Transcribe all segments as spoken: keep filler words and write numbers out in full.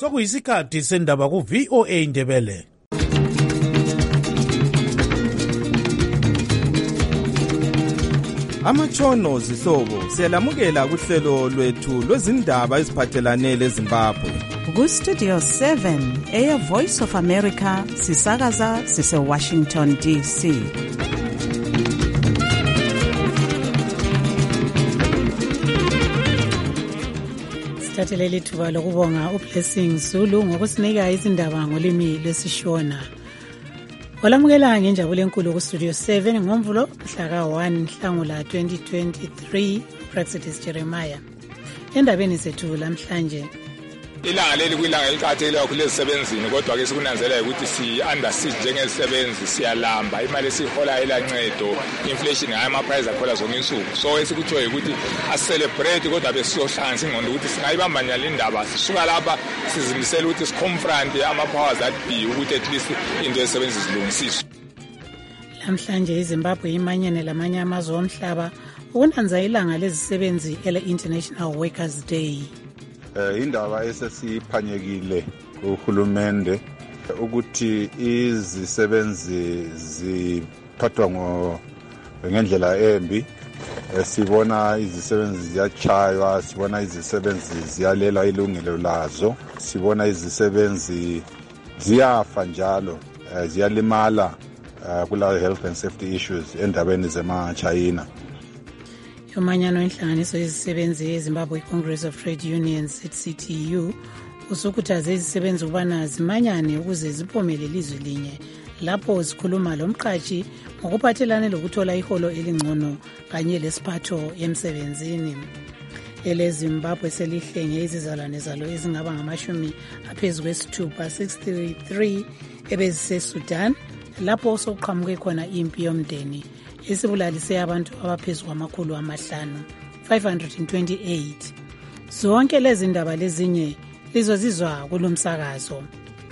Sokuyisikhathi sendaba ku V O A Ndebele. Amatshono zihlobo siyalamukela kuhlelo lwethu lwezindaba eziphathelane leZimbabwe. Ku Studio seven, Air Voice of America, sisakaza sise Washington D C. Sithathelele ithuba lokubonga uBlessing Zulu ngokusinika izindaba ngolimi lwesiShona. Olamukela ngenjabulo enkulu ku Studio seven ngomvulo mhla ka one Nhlangula twenty twenty-three, Praxidis Jeremiah. Endabeni zethu lamhlanje, ilanga leli kuyilanga eliqakathekile kakhulu ezisebenzini, kodwa ke sikunanzelela ukuthi si under siege njengezisebenzi, siyalamba, imali esihola elancedo, inflation hayi ama price akhola zonke insuku. So esikutshoyo ukuthi asicelebrate, kodwa besiyohlanganisa ingqondo ukuthi singayibamba njani indaba, sisuka lapha sizimisela ukuthi siconfront ama powers that be ukuthi at least into ezisebenzi zilungisiswe. Lamhlanje iZimbabwe imanyene lamanye amazwe omhlaba ukunanza ilanga lezisebenzi ele International Workers Day. Uh, indaba esesiphanyekile kuhulumende ukuthi izisebenzi ziphathwa ngo ngendlela embi. Sibona izisebenzi ziyachaywa, sibona izisebenzi ziyalela ilungelo lazo, sibona izisebenzi ziyafa njalo, uh, ziyalimala uh, kula health and safety issues endabeni zema China. Yomanyano inhlanganiso yezisebenzi eZimbabwe Congress of Trade Unions C T U usukhuthaze izisebenzi ukubana zimanyane ukuze ziphomele ilizwe linye lapho zikhuluma lomqashi ngokuphathelane lokuthola iholo elingcono kanye lesiphatho emsebenzini. Ele Zimbabwe selihlenge izizalwane zalo ezingaba ngamashumi aphezulu kwesithupha sixty-three ebezise Sudan lapho sokuqhamuke khona impi yomndeni esibulalise abantu abaphezulu kwamakhulu amahlanu five hundred twenty-eight. Zonke lezi ndaba lezinye lizozizwa kulomsakazo.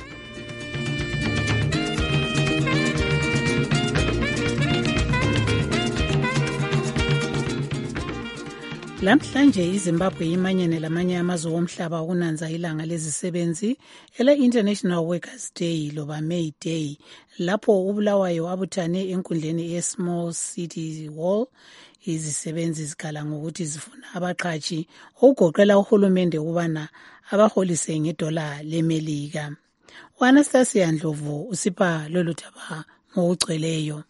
Lamhlanje iZimbabwe imanyene lamanye amazwe omhlaba ukunanza ilanga lezisebenzi ele International Workers Day loba May Day, lapho uBulawayo abuthane enkundleni ye Small City Hall. Izisebenzi zikhala ngokuthi zifuna abaqhashi okugoqela uhulumende ukubana abaholise ngedola leMelika. uAnastasia Ndlovu usipha lolu thaba ngokugcweleyo.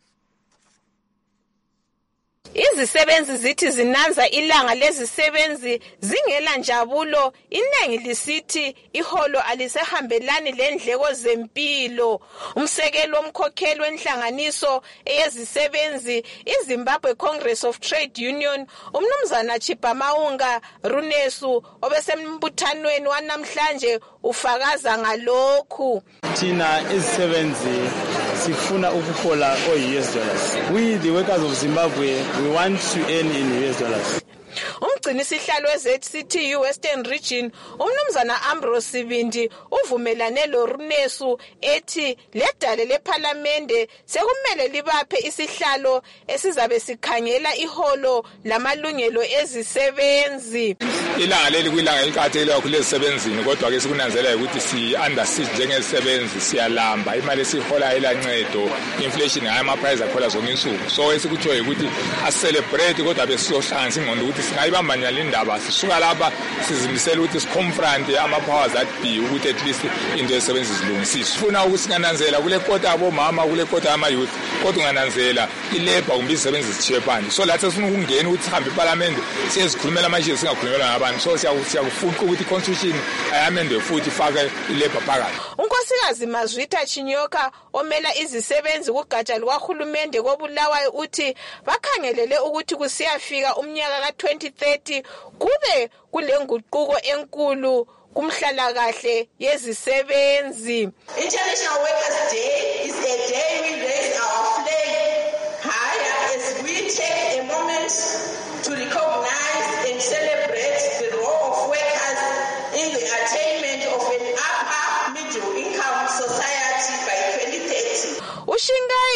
Izisebenzi zithi zinanza ilanga lezisebenzi zingela njabulo, inengi lisithi iholo alisehambelani lendleko zempilo. Umsekelo womkhokheli wenhlanganiso eyezisebenzi iZimbabwe Congress of Trade Union umnumzana Chipamaunga Runesu obesembuthanweni wanamhlanje ufakaza ngalokhu. Thina izisebenzi sifuna ukuhola o-U S dollars. We the workers of Zimbabwe, we want to earn in U S dollars. Umgcini sihlalo we-Z C T U Western Region umnumzana Ambrose Sibindi uvumelane loRunesu ethi ledale lePhalamende sekumele libaphe isihlalo esizabe sikhangela iholo lamalungelo ezisebenzi. Ilanga leli kuyilanga eliqakathekile kakhulu ezisebenzini, kodwa ke sikunanzelela ukuthi si under siege njengezisebenzi, siyalamba, imali esihola elancedo, inflation hayi ama price akhola zonke insuku. So esikutshoyo ukuthi asicelebrate, kodwa besiyohlanganisa ingqondo ukuthi singayibamba njani indaba, sisuka lapha sizimisela ukuthi siconfront ama powers that be ukuthi at least into ezisebenzi zilungisiswe. Sifuna ukuthi singananzela kule kota abomama, kule kota ama youth, kodwa ungananzela ilabor kumbe izisebenzi zithiwe phandle. So lathi sifuna ukungena ukuthi sihambe eParliament siyezikhulumela manje singakhulumela nabantu. So siyakufunqa ukuthi iconstitution ayamendwe futhi ifake ilabor phakathi. Unkosikazi Mazwita Chinyoka omela izisebenzi kugatsha lukahulumende koBulawayo uthi bakhangelele ukuthi kusiyafika umnyaka ka twenty thirty kube kulenguquko enkulu kumhlalakahle yezisebenzi. International Workers Day is a day we raise our flag higher as we take a moment to recognize and celebrate the role of workers in the attainment of an upper middle income society by twenty thirty. Ushingai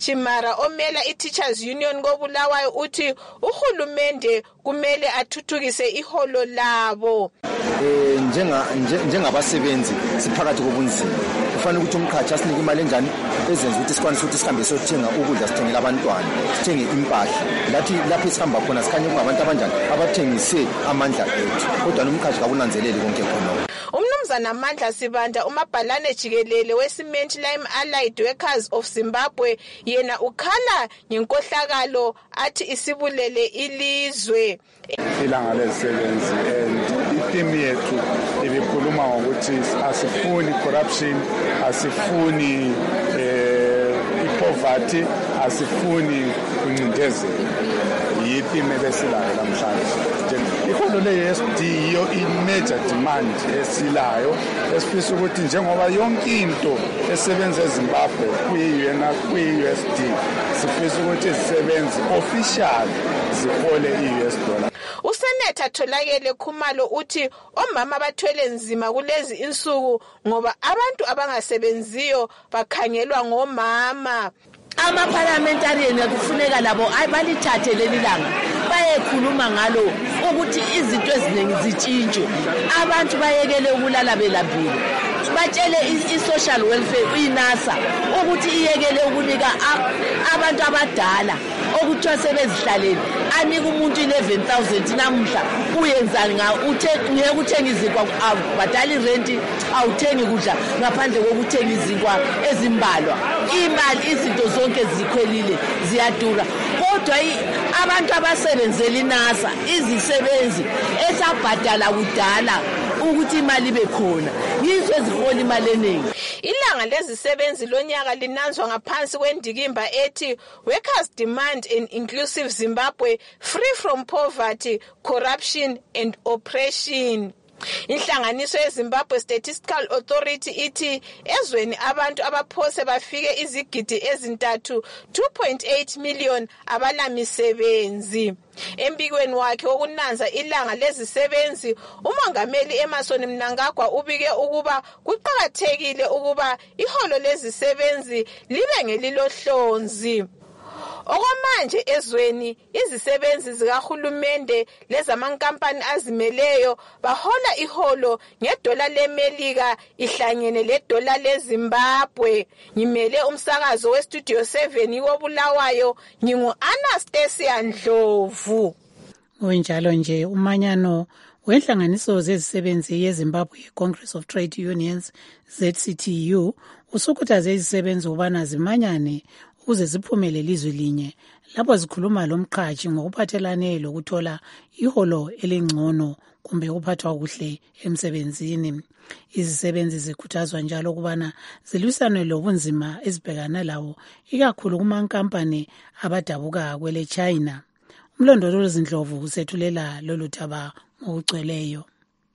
Chimara omela i-Teachers Union koBulawayo uthi uhulumende kumele athuthukise iholo labo. Eh njenga njengabasebenzi siphakathi kobunzima. Kufanele ukuthi umkhathi asinike imali enjani ezenza ukuthi sikwanise ukuthi sihambe sothenga ukudla sithengela abantwana, sithenge impahla. Lathi lapho sihamba khona sikhanye kungabantu abanjani abathengise amandla ethu. Kodwa nomkhathi kabunanzeleli konke khona. Umnumzana Amandla Sibanda umabhalane jikelele weCement Lime Allied Workers of Zimbabwe yena ukhala ngenkohlakalo athi isibulele ilizwe. Ilanga lezisebenzi and itheme yethu ibikhuluma ngokuthi asifuni corruption, asifuni eh ipoverty, asifuni uncindezelo. Yitheme lesilayo namhlanje. Iholo le-S D yiyo i-major demand esilayo esifisa ukuthi njengoba yonke into esebenza eZimbabwe kuyiyena kwi-U S D sifisa ukuthi izisebenzi official zihole i-U S dollar. Usenetha Tholakele Khumalo uthi omama bathwele nzima kulezi insuku ngoba abantu abangasebenziyo bakhangelwa ngomama. Ama-parliamentarian kufuneka labo abalithathe leli langa bayekhuluma ngalo ukuthi izinto eziningi zitshintshwe, abantu bayekele ukulala belambile, batshele i-social welfare i-NASA ukuthi iyekele ukunika abantu abadala okuthiwa sebezihlalele, anika umuntu eleven thousand namuhla uyenzani nga ngeke uthenga izinkwa badala irenti awuthengi kudla ngaphandle kokuthenga izinkwa ezimbalwa, imali izinto zonke zikhwelile ziyadura. Kodwa abantu abasebenzela iNASA izisebenzi esabhadala kudala ukuthi imali bekhona yizo ezihola imali eningi. Ilanga lezisebenzi lonyaka linanzwa ngaphansi kwendikimba ethi Workers Demand an Inclusive Zimbabwe Free from Poverty, Corruption and Oppression. Inhlanganiso yeZimbabwe Statistical Authority ithi ezweni abantu abaphose bafike izigidi ezintathu two point eight million abalamisebenzi. Embikweni wakhe wokunanza ilanga lezisebenzi, umongameli Emmerson Mnangagwa ubike ukuba kuqhakathekile ukuba iholo lezisebenzi libe ngelilohlonzi. Okwamanje ezweni izisebenzi zikahulumende lezamankampani azimeleyo bahola iholo ngedola leMelika ihlangene ledola leZimbabwe. Ngimele umsakazo weStudio seven woBulawayo, ngingu Anastasia Ndlovu. Wenjalo nje umanyano wenhlanganiso zezisebenzi yeZimbabwe Congress of Trade Unions Z C T U usukhuthaze izisebenzi ubana zimanyane ukuze ziphumele ilizwe linye lapho zikhuluma lomqhashi ngokuphathelane lokuthola iholo elingcono kumbe ukuphathwa kuhle emsebenzini. Izisebenzi zikhuthazwa njalo ukubana zilwisane lobunzima ezibhekana lawo ikakhulu kumankampani abadabuka kwele China. Umlondolozi Ndlovu usethulela lolu thaba ngokugcweleyo.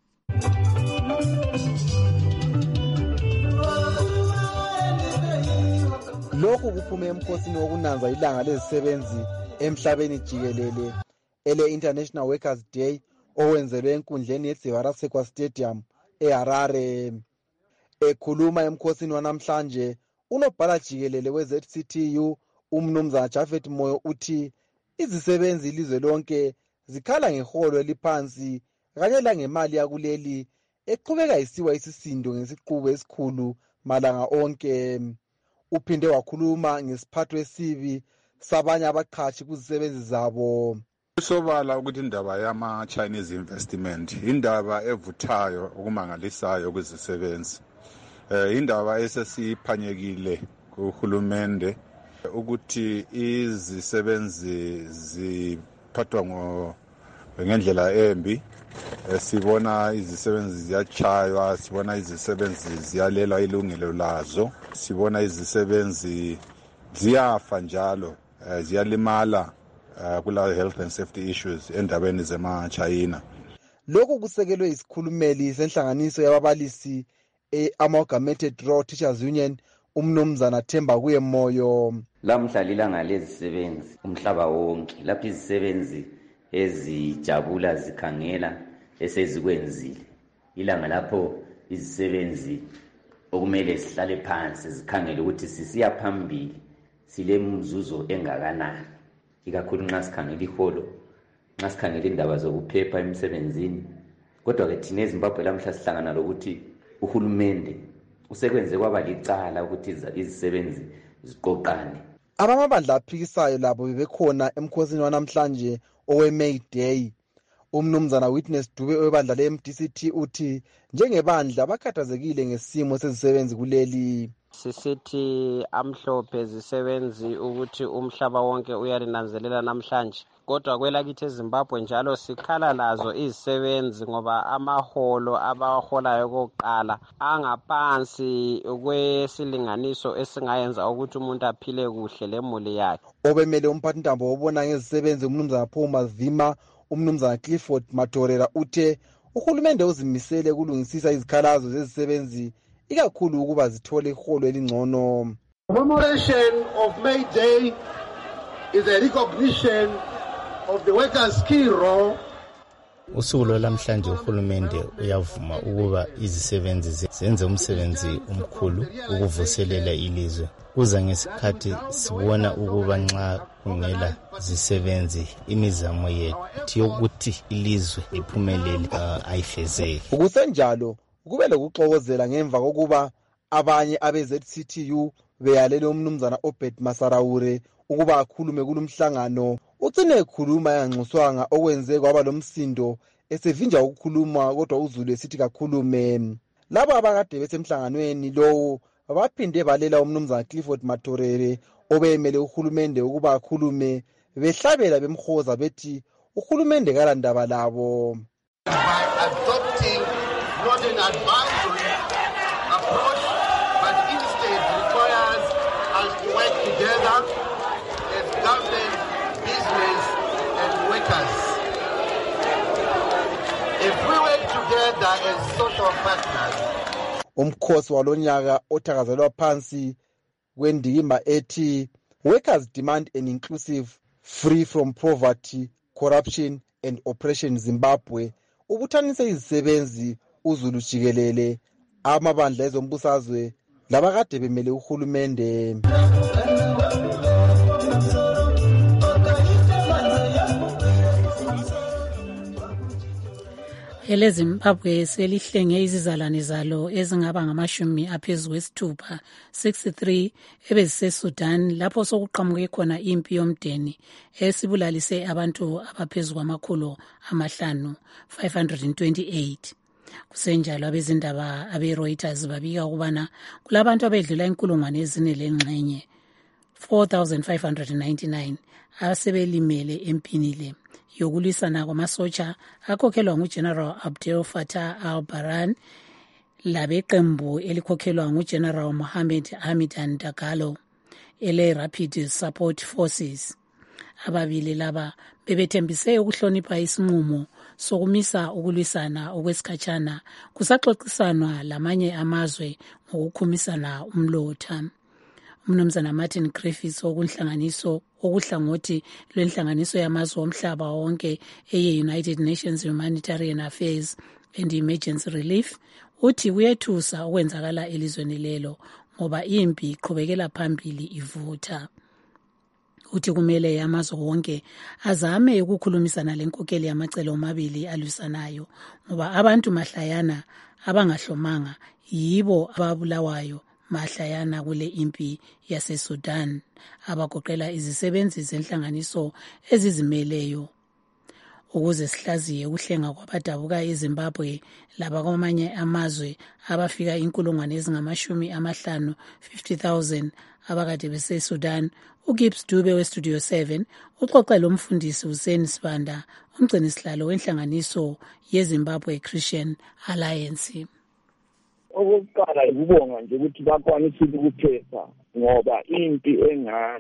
Lokhu kuphume emkhosini wokunanza ilanga lezisebenzi emhlabeni jikelele ele International Workers Day owenzelwe enkundleni yeDzivarasekwa Stadium eHarare. Ekhuluma emkhosini wanamhlanje unobhala jikelele we-Z C T U umnumzana Japhet Moyo uthi izisebenzi ilizwe lonke zikhala ngeholo eliphansi kanye langemali yakuleli eqhubeka isiwa isisindo ngesiqubu esikhulu malanga onke. Uphinde wakhuluma ngesiphatho esibi sabanye abaqhashi kuzisebenzi zabo. Sobala ukuthi indaba yama Chinese investment indaba evuthayo okumangalisayo kuzisebenzi. Eh indaba esesiphanyekile kuhulumende ukuthi izisebenzi ziphathwa ngo ngendlela embi. Sibona izisebenzi ziyachaywa, sibona izisebenzi ziyalelwa ilungelo lazo, sibona izisebenzi ziyafa njalo, ziyalimala kula health and safety issues endabeni zema China. Lokhu kusekelwe isikhulumeli senhlanganiso yababalisi e-Amalgamated Raw Teachers Union umnumzana Themba kuye Moyo. Lamhla lilanga lezisebenzi umhlaba wonke lapho izisebenzi ezijabula zikhangela esezikwenzile. Ilanga lapho izisebenzi okumele sihlale phansi zikhangele ukuthi sisiya phambili sile mzuzo engakanani, ikakhulu nxa sikhangela iholo, nxa sikhangela indaba zokuphepha emsebenzini. Kodwa-ke thina eZimbabwe lamhla sihlangana lokuthi uhulumende usekwenze kwaba licala ukuthi izisebenzi ziqoqane. Abamabandla aphikisayo labo bebekhona emkhosini wanamhlanje owe-May Day. Umnumzana Witness Dube webandla le-M D C T uthi njengebandla bakhathazekile ngesimo sezisebenzi kuleli. Sisithi amhlophe zisebenzi ukuthi umhlaba wonke uyalinanzelela namhlanje. Kodwa kwelakithi eZimbabwe njalo sikhala lazo izisebenzi ngoba amaholo abaholayo kokuqala angaphansi kwesilinganiso esingayenza ukuthi umuntu aphile kuhle lemuli yakhe. Obemele umphathintambo wobona ngezisebenzi umnumzana Paul Mazima, umnumzana Clifford Matorera uthe uhulumende uzimisele kulungisisa izikhalazo zezisebenzi ikakhulu ukuba zithole iholo elingcono. Commemoration of May Day is a recognition of the workers' key role. Usuku lwamhlanje uhulumende uyavuma ukuba izisebenzi zenze umsebenzi omkhulu ukuvuselela ilizwe. Kuza ngesikhathi sibona ukuba nxa kungela zisebenzi imizamo yethu yokuthi ilizwe liphumelele ayifezeki. Ukusenjalo kube lokuxokozela ngemva kokuba abanye abe-Z C T U beyalele umnumzana Obed Masaraure ukuba akhulume kulumhlangano. Ucine ekhuluma yanxuswanga okwenze kwaba lomsindo esevinja ukukhuluma kodwa uZulu esithi kakhulume. Labo abakade besemhlanganweni lowo baphinde balela umnumzana Clifford Matorere obeyemele uhulumende ukuba akhulume behlabela bemhoza bethi uhulumende kalandaba labo. By adopting not an advisory approach but instead requires us to work together as government, business and workers. If we work together as social partners. Umkhosi walonyaka othakazelwa phansi kwendima ethi Workers Demand an Inclusive, Free from Poverty, Corruption and Oppression Zimbabwe ubuthanise izisebenzi uZulu jikelele, amabandla ezombusazwe labakade bemele uhulumende. EleZimbabwe selihlenge izizalwane zalo ezingaba ngamashumi aphezu kwesithupha sixty-three ebeziseSudan lapho sokuqhamuke khona impi yomdeni esibulalise abantu abaphezu kwamakhulu amahlanu five hundred twenty-eight. Kusenjalo abezindaba abe-Reuters babika ukubana kulabantu abedlula inkulungwane ezine lengxenye four thousand five hundred ninety-nine asebelimele empini le yokulwisana kwamasotsha akhokhelwa nguGeneral Abdel Fattah al-Burhan labeqembu elikhokhelwa nguGeneral Mohammed Hamdan Dagalo ele Rapid Support Forces. Ababili laba bebethembise ukuhlonipha isinqumo sokumisa ukulwisana okwesikhatshana kusaxoxisanwa lamanye amazwe ngokukhumisana umlotha. Umnumzana Martin Griffiths okunhlanganiso okuhlangothi lwenhlanganiso yamazwe omhlaba wonke eye-United Nations Humanitarian Affairs and Emergency Relief uthi kuyethusa okwenzakala elizweni lelo ngoba impi iqhubekela phambili ivutha. Uthi kumele amazwe wonke azame ukukhulumisana lenkokeli yamacele omabili alwisanayo ngoba abantu mahlayana abangahlomanga yibo ababulawayo mahlayana kule impi yaseSudan abagoqela izisebenzi zenhlanganiso ezizimeleyo. Ukuze sihlaziye ukuhlenga kwabadabuka eZimbabwe laba kwamanye amazwe abafika inkulungwane ezingamashumi amahlanu fifty thousand abakade beseSudan, uGibbs Dube weStudio seven uxoxele umfundisi Hussein Sibanda umgcinisihlalo wenhlanganiso yeZimbabwe Christian Alliance. Okokuqala ukubonga nje ukuthi bakwanisile ukuphepha ngoba impi engale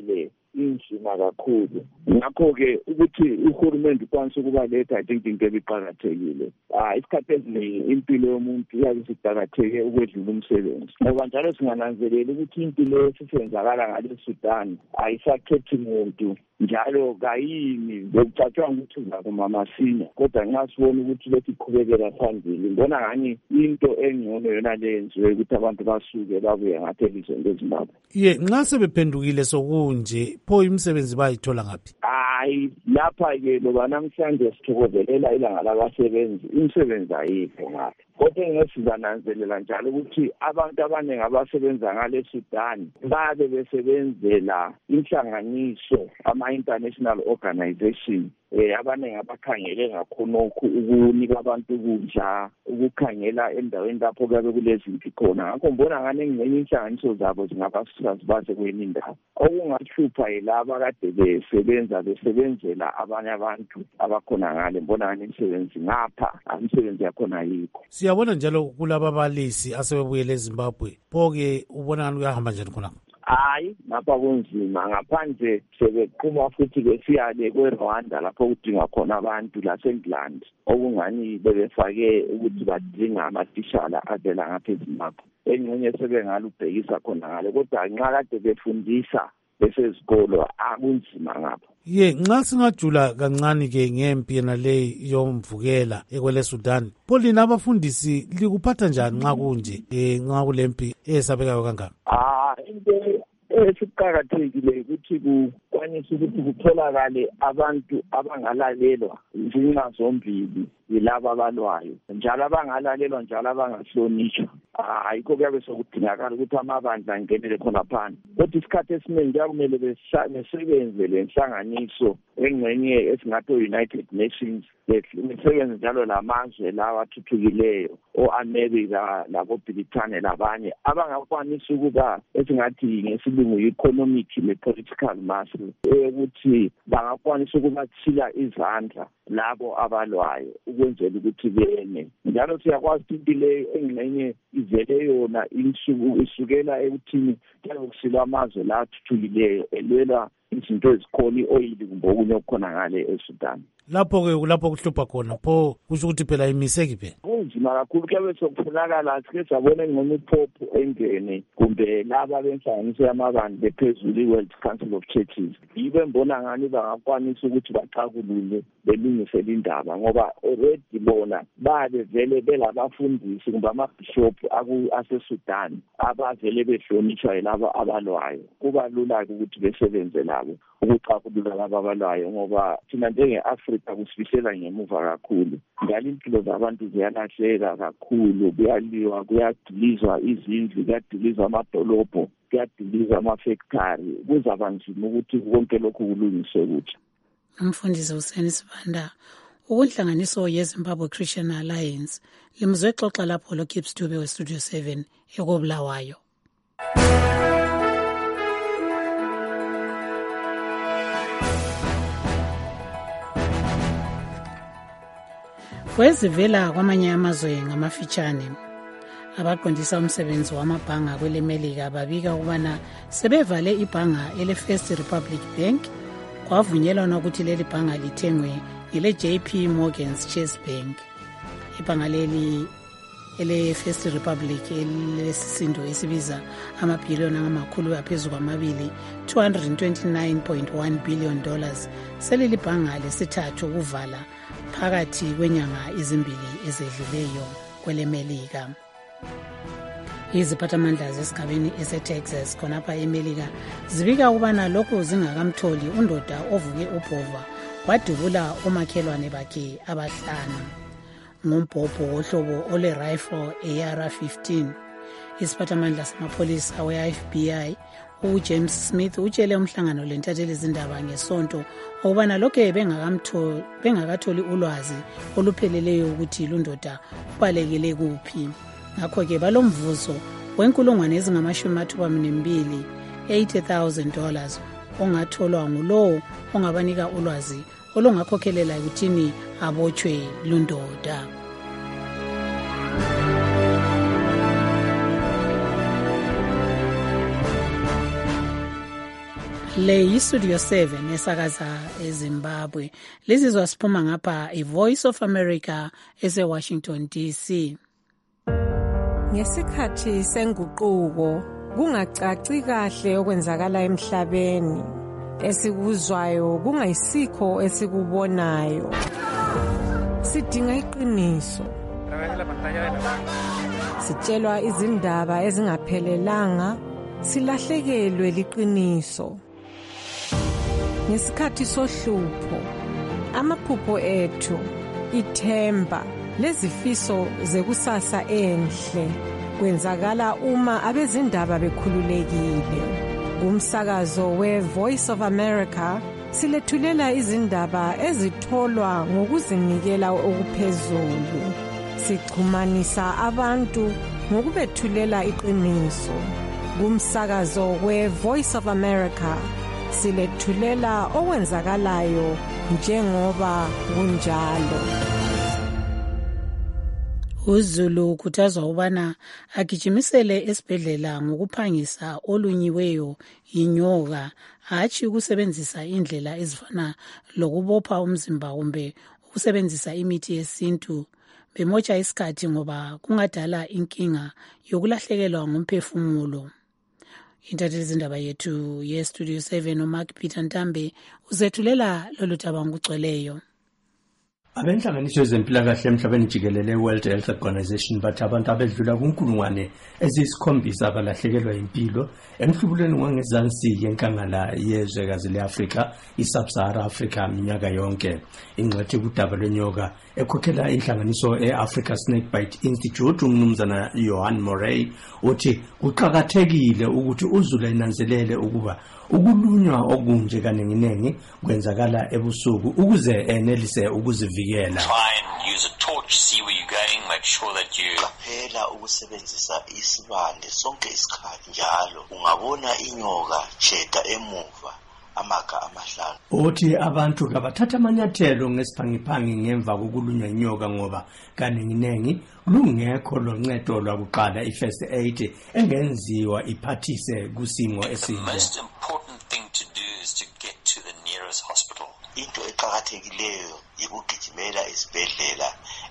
inzima kakhulu. Ngakho-ke ukuthi uhulumende ukwanise ukubaletha I think into ebiqakathekile. Ah isikhathi esiningi impilo yomuntu iyabe isiqakatheke ukwedlula umsebenzi. Ngoba njalo singananzelela ukuthi impilo esisenzakala ngale Sudan ayisakhethi umuntu njalo kayini bekucatshwa ukuthi uzakuma masinya kodwa nxa sibona ukuthi lethi iqhubekela phambili ngibona ngani into engcono yona lenziwe ukuthi abantu basuke babuye ngathi elizweni leZimbabwe. Ye nxa sebephendukile sokunje pho imisebenzi bayithola ngaphi? Hayi lapha ke loba namhlanje sithokozelela ilanga labasebenzi imisebenzi ayikho ngapha. Kodwa ngesizananzelela njalo ukuthi abantu abaningi abasebenza ngale Sudan babe besebenzela inhlanganiso ama international organization eh abaningi abakhangele ngakhonokho ukunika abantu ukudla ukukhangela endaweni lapho kabe kulezimpi khona. Ngakho mbona ngane ngenye inhlanganiso zabo zingabasuka zibaze kwenye indawo okungahlupha yilaba kade besebenza besebenzela abanye abantu abakhona ngale mbona ngane imisebenzi ngapha imisebenzi yakhona yikho. Siyabona njalo kulaba balisi asebebuyele eZimbabwe pho-ke ubona ngani kuyahamba njani khona? Hayi lapha kunzima ngaphandle sebeqhuma futhi besiyale kweRwanda lapho kudinga khona abantu laseNgland okungani bebefake ukuthi badinga amatitshala avela ngapha eZimbabwe engxenye sebengalo ubhekisa khona ngale kodwa nxa kade befundisa besezikolo akunzima ngapha. Ye nxa singajula kancane ke ngempi yena le yomvukela ekwele Sudan polina abafundisi likuphatha njani nxa kunje eh nxa kulempi esabekayo kangaka? Ah into esiqhakathekile ukuthi kukwanisa ukuthi kutholakale abantu abangalalelwa izinqa zombili yilabo abalwayo njalo abangalalelwa njalo abangahlonishwa. Ayikho kuyabe sokudingakala ukuthi amabandla angenele khona phansi kodwa isikhathi esiningi kumele besebenze lenhlanganiso engcenye esingathi United Nations besebenze njalo lamazwe lawa athuthukileyo oAmerica laboBrithani labanye abangakwanisa ukuba esingathi ngesilungu economic ne-political muscle ukuthi bangakwanisa ukubathila izandla labo abalwayo ukwenzela ukuthi bene njalo siyakwazi into leyo engcenye ivele yona insuku isukela ekuthini kusilwa amazwe la athuthukileyo elwela izinto ezikhona ioyili kumbe okunye okukhona ngale eSudan. Lapho ke kulapho kuhlupha khona pho kusho ukuthi phela imiseki phela kunzima kakhulu kuyabe sokufunakala sike sabona ngcono iphopho engene kumbe laba benhlanganiso yamabandla bephezulu iWorld Council of Churches yibe mbona ngani bangakwanisa ukuthi baxakulule belungise indaba ngoba already bona babe vele belabafundisi kumbe amabishop aseSudan abavele behlonishwa yilabo abalwayo kuba lula ukuthi besebenze labo ukuxakulula labo abalwayo ngoba thina njenge-Afrika kusifisela ngemuva kakhulu njalo impilo zabantu ziyalahleka kakhulu kuyaliwa kuyadilizwa izindlu kuyadilizwa amadolobho kuyadilizwa amafactory kuzaba nzima ukuthi konke lokhu kulungiswe kuthi. Umfundisi uSeni Sibanda ukunhlanganiso yeZimbabwe Christian Alliance limzwe xoxa lapho lo Gibbs Dube we Studio seven ekobulawayo. Kwezivela kwamanye amazwe ngamafitshane abaqondisa umsebenzi wamabhanga kwele Melika babika ukubana sebevale ibhanga ele First Republic Bank kwavunyelwana ukuthi leli bhanga lithengwe yile J P Morgan's Chase Bank. Ibhanga leli ele First Republic elesisindo esibiza amabhiliyoni angamakhulu aphezulu kwamabili two hundred twenty-nine point one billion dollars seleli bhanga lesithathu ukuvala phakathi kwenyanga ezimbili ezedluleyo kwele Melika. Iziphathamandla zesigabeni eseTexas khonapha eMelika zibika ukubana lokho zingakamtholi undoda ovuke ubhova wadubula omakhelwane bakhe abahlanu ngombhobho wohlobo ole rifle A R fifteen. Isiphathamandla samapholisa we-F B I uJames Smith utshele umhlangano lentatheli izindaba ngesonto ukubana lokho bengakamtholi bengakatholi ulwazi olupheleleyo ukuthi lundoda ubalekele kuphi. Ngakho ke balomvuzo wenkulungwane ezingamashumi athupha nambili eighty thousand dollars ongatholwa ngulowo ongabanika ulwazi olungakhokhelela ukuthini abotshwe lundoda. Le yiStudio seven esakaza eZimbabwe. Lizizwa siphuma ngapha iVoice of America ese-Washington D C. Ngesikhathi senguquko kungacaci kahle okwenzakala emhlabeni. Esikuzwayo kungayisikho esikubonayo. Sidinga iqiniso. Sitshelwa izindaba ezingaphelelanga, silahlekelwe liqiniso. Ngesikhathi sohlupho, amaphupho ethu, ithemba, lezifiso zekusasa enhle kwenzakala uma abezindaba bekhululekile. Kumsakazo we-Voice of America silethulela izindaba ezitholwa ngokuzinikela okuphezulu. Sichumanisa abantu ngokubethulela iqiniso. Kumsakazo we-Voice of America silethulela okwenzakalayo njengoba kunjalo. uZulu ukhuthazwa ubana agijimisele esibhedlela ngokuphangisa olunyiweyo inyoka, hatshi ukusebenzisa indlela ezifana lokubopha umzimba kumbe ukusebenzisa imithi yesintu bemotsha isikhathi ngoba kungadala inkinga yokulahlekelwa ngumphefumulo. Intatheli zindaba yethu yeStudio seven uMark Peter Ntambe uzethulela lolu daba ngokugcweleyo. Abenhlanganiso zempilakahle emhlabeni jikelele World Health Organization bathi abantu abedlula kunkulungwane eziyisikhombisa abalahlekelwa impilo emhlubulweni wangezansi yenkangala yezwekazi leAfrika, i-Sub-Sahara Africa minyaka yonke. Ingxethi kudaba lwenyoka ekhokhela inhlanganiso e-Africa Snakebite Institute umnumzana Johan Morey uthi kuqakathekile ukuthi uZulu enanzelele ukuba ukulunywa okunje kanenginengi kwenzakala ebusuku ukuze enelise ukuzivikela. Try and use a torch, see where you're going, make sure that you qaphela ukusebenzisa isibande sonke isikhathi njalo ungabona inyoka cheda emuva amaka amahlanu. Uthi abantu kabathatha amanyathelo ngesiphangiphangi ngemva kokulunywa inyoka ngoba kanenginengi lungekho loncedo lwakuqala i-first aid engenziwa iphathise kusimo esinje. The most important thing to do is to get to the nearest hospital. Into eqhakathekileyo yikugijimela isibhedlela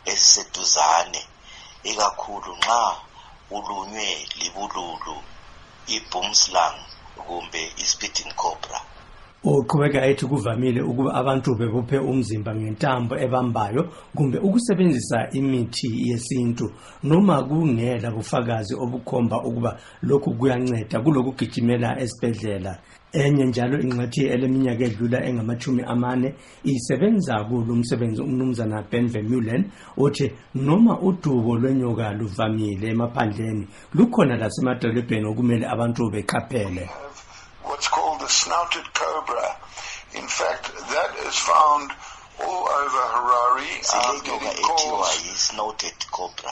esiseduzane ikakhulu nxa ulunywe libululu, i-boomslang kumbe i-spitting cobra. Uqhubeka ethi kuvamile ukuba abantu bebophe umzimba ngentambo ebambayo kumbe ukusebenzisa imithi yesintu noma kungela bufakazi obukhomba ukuba lokhu kuyanceda kulokugijimela esibhedlela. Enye njalo ingxethi eleminyaka edlula engamachumi amane isebenza kulo umsebenzi umnumzana Ben Vermeulen uthi noma udubo lwenyoka luvamile emaphandleni lukhona lasemadolobheni okumele abantu beqaphele. What's called the snouted cobra. In fact, that is found all over Harare. Silenyoka etiwa yi-snouted cobra.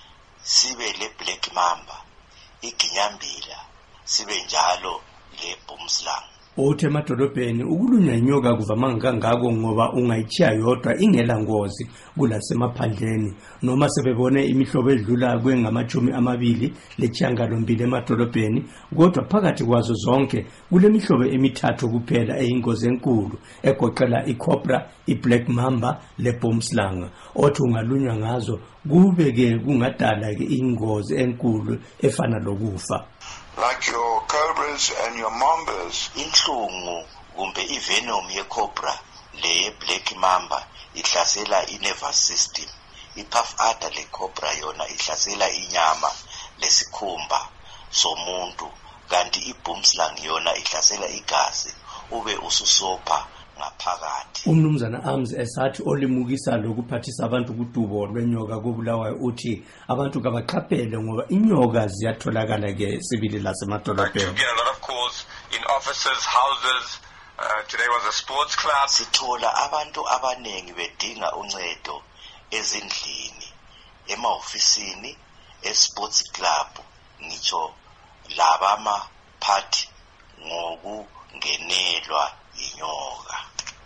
Sibe le black mamba, iginyambila, sibe njalo le boomslang. Uthi emadolobheni ukulunywa inyoka kuvama kangako ngoba ungayichiya yodwa ingela ngozi kulasemaphandleni noma sebebone imihlobo edlula kwengamachumi amabili lechiyangalombili emadolobheni kodwa phakathi kwazo zonke kule mihlobo emithathu kuphela eyingozi enkulu egoqela iCobra, iBlack Mamba leBoomslang. Othi ungalunywa ngazo kube ke kungadala ke ingozi enkulu efana lokufa. Like your cobras and your mambas. Inhlungu kumbe ivenom ye-cobra le black mamba ihlasela i-nervous system. I-puff adder le-cobra yona ihlasela inyama lesikhumba somuntu kanti i-boomslang yona ihlasela igazi ube ususopha ngaphakathi. Umnumzana Arms esathi olimukisa lokuphathisa abantu kudubo lwenyoka kobulawayo uthi abantu kabaqaphele ngoba inyoka ziyatholakala ke sibili lasemadolobheni. You get a lot of calls in offices, houses. Uh, today was a sports club. Sithola abantu abanengi bedinga uncedo ezindlini, emaofisini, esports club, ngitsho labama party ngokungenelwa inyoka.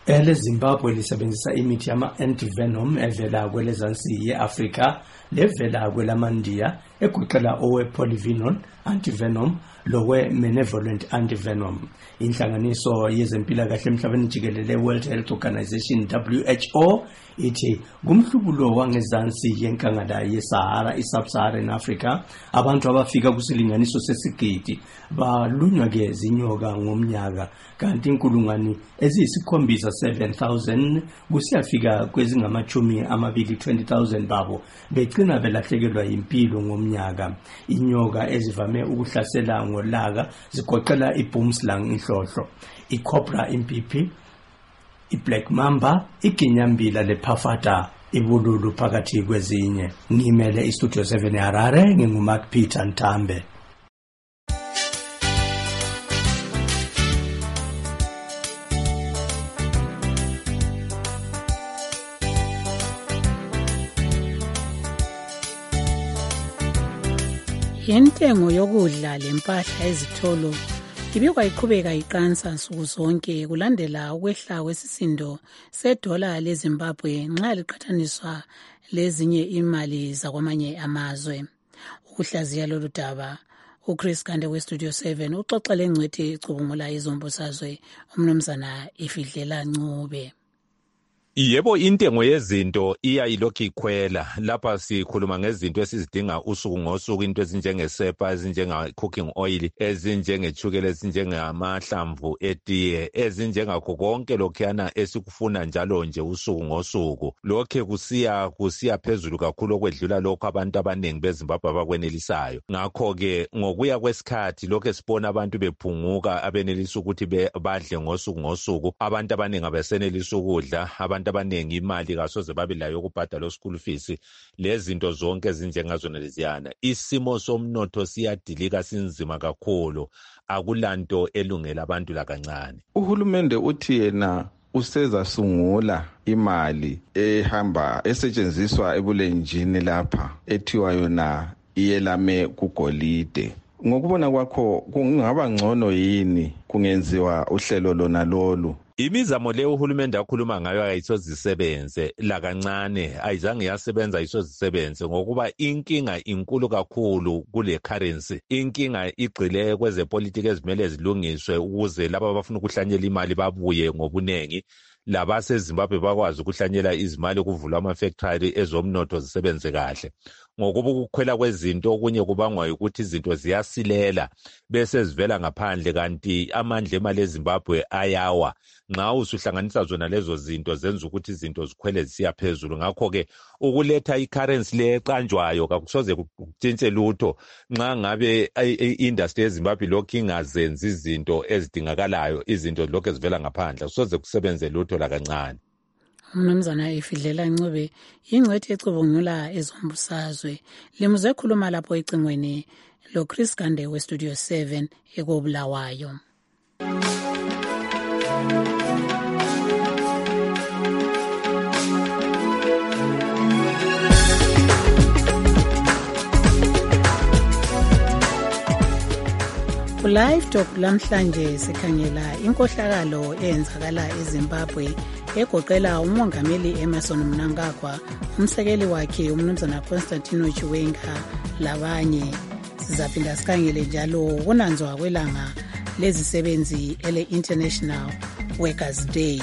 ele Zimbabwe lisebenzisa imithi yama antivenom evela kwelezansi ye-Afrika levela kwelamandiya egoqela owe-polyvinyl antivenom lowe benevolent antivenom. Inhlanganiso yezempilakahle emhlabeni jikelele World Health Organization W H O ithi kumhlubulo wangezansi yenkangala ye-Sahara i-Sub-Saharan Africa abantu abafika kusilinganiso sesigidi balunywa ke zinyoka ngomnyaka kanti inkulungwane eziyisikhombisa seven thousand kusiyafika kwezingamachumi amabili twenty thousand babo begcina belahlekelwa impilo ngomnyaka. Inyoka ezivame ukuhlasela ngolaka zigoqela i-boomslang inhlohlo, i-cobra impipi, i-black mamba, iginyambila lephafata ibululu phakathi kwezinye. Ngimele iStudio seven Harare, nginguMark Peter Ntambe. Yentengo yokudla lempahla ezitolo ibikwa iqhubeka iqansa nsuku zonke kulandela ukwehla kwesisindo sedola leZimbabwe nxa liqhathaniswa lezinye imali zakwamanye amazwe. Ukuhlaziya lolu daba uChris Kande weStudio seven uxoxa lengcwethi icubungula izombusazwe umnumzana Ifidlela Ncube. Yebo, intengo yezinto iya ilokhu ikhwela. Lapha sikhuluma ngezinto esizidinga usuku ngosuku, into ezinjengesepa, ezinjenga cooking oil, ezinjengechukela, ezinjengamahlamvu etiye, ezinjengakho konke lokhuyana esikufuna njalo nje usuku ngosuku. Lokhe kusiya kusiya phezulu kakhulu okwedlula lokho abantu abaningi beZimbabwe abakwenelisayo. Ngakho ke ngokuya kwesikhathi lokho sibona abantu bephunguka abenelisa ukuthi badle ngosuku ngosuku. Abantu abaningi abesenelisa ukudla, abantu abaningi imali kasoze babe layo ukubhadala school fees, lezinto zonke ezinjengazona leziyana. Isimo somnotho siyadilika sinzima kakhulu, akulanto elungela abantu la kancane. Uhulumende uthi yena usezasungula imali ehamba esetshenziswa ebulenjini lapha ethiwa yona iyelame kugolide. Ngokubona kwakho kungaba ngcono yini kungenziwa uhlelo lona lolu? Imizamo le uhulumende akhuluma ngayo ayisozisebenze la kancane, ayizange yasebenza ayisozisebenze ngokuba inkinga inkulu kakhulu kule currency. Inkinga igcile kwezepolitiki ezimele zilungiswe ukuze laba abafuna ukuhlanyela imali babuye ngobunengi, labase Zimbabwe bakwazi ukuhlanyela izimali kuvulwa ama-factory ezomnotho zisebenze kahle. Ngokuba ukukhwela kwezinto okunye kubangwa ukuthi izinto ziyasilela bese zivela ngaphandle, kanti amandla emali eZimbabwe ayawa. Nxa usuhlanganisa zona lezo zinto zenza ukuthi izinto zikhwele zisiya phezulu. Ngakho ke ukuletha i-currency le eqanjwayo kakusoze kutshintshe lutho nxa ngabe i-industry yeZimbabwe lokhu ingazenzi izinto ezidingakalayo, izinto lokhu ezivela ngaphandle, kusoze kusebenze lutho la kancane. Umnumzana Ifidlela Ncube ingcwethi ecubungula ezombusazwe limuze ekhuluma lapho ecingweni lo Chris Kande weStudio seven ekobulawayo. Live Talk lamhlanje sikhangela inkohlakalo eyenzakala eZimbabwe egoqela umongameli Emmerson Mnangagwa, umsekeli wakhe umnumzana Constantino Chiwenga labanye. Sizaphinda sikhangele njalo ukunanzwa kwelanga lezisebenzi ele International Workers Day.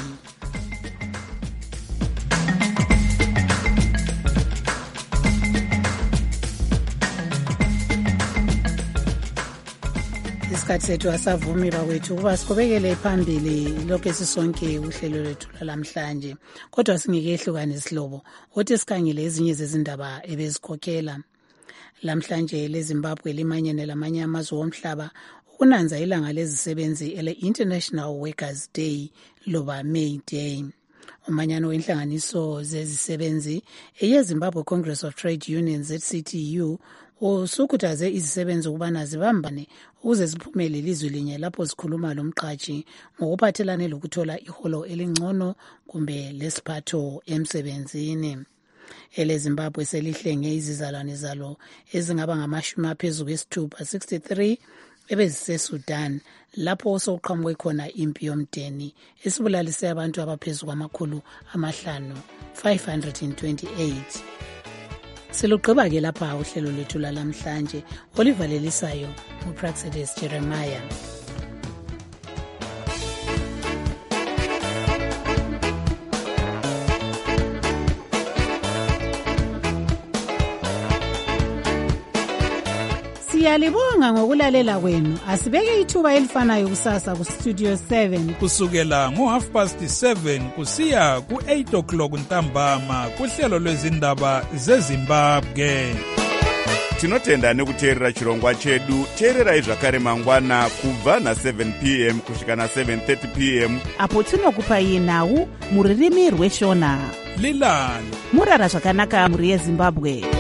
Isikhathi sethu asavumi bakwethu ukuba siqhubekele phambili lokho esisonke uhlelo lwethu lamhlanje, kodwa singeke ehlukane isihlobo othi sikhangele ezinye zezindaba ebezikhokhela. Lamhlanje leZimbabwe limanyene lamanye amazwe omhlaba ukunanza ilanga lezisebenzi ele International Workers Day loba May Day. Umanyano wenhlanganiso zezisebenzi eyeZimbabwe Congress of Trade Unions Z C T U usukhuthaze izisebenzi ukubana zibambane ukuze ziphumele ilizwe linye lapho zikhuluma lomqhatshi ngokuphathelane lokuthola iholo elingcono kumbe lesiphatho emsebenzini. Ele Zimbabwe selihlenge izizalwane zalo ezingaba ngamashumi aphezulu kwesithupha sixty-three bebeziseSudan lapho osoqhamuke khona impi yomdeni esibulalise abantu abaphezulu kwamakhulu amahlanu five hundred twenty-eight. Silugqiba ke lapha uhlelo lwethu lalamhlanje olivalelisayo uPraxedes Jeremiah. Siyalibonga ngokulalela kwenu. Asibeke ithuba elifanayo kusasa ku Studio seven kusukela ngo half past seven kusiya ku eight o'clock ntambama kuhlelo lwezindaba zeZimbabwe. Tinotenda nekuteerera chirongwa chedu. Teererai zvakare mangwana kubva na seven p m kusvika na seven thirty p m apo tinokupai nhau muririmi rweshona. Lilani murara zvakanaka muri yeZimbabwe.